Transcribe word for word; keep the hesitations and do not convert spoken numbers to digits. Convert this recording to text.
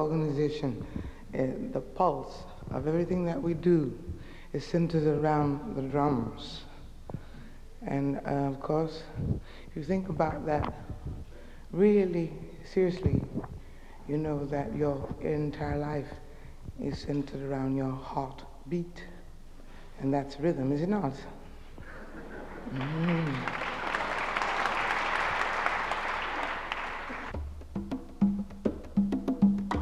organization, uh, the pulse of everything that we do is centered around the drums. And uh, of course, if you think about that really seriously, you know that your entire life is centered around your heartbeat. And that's rhythm, is it not?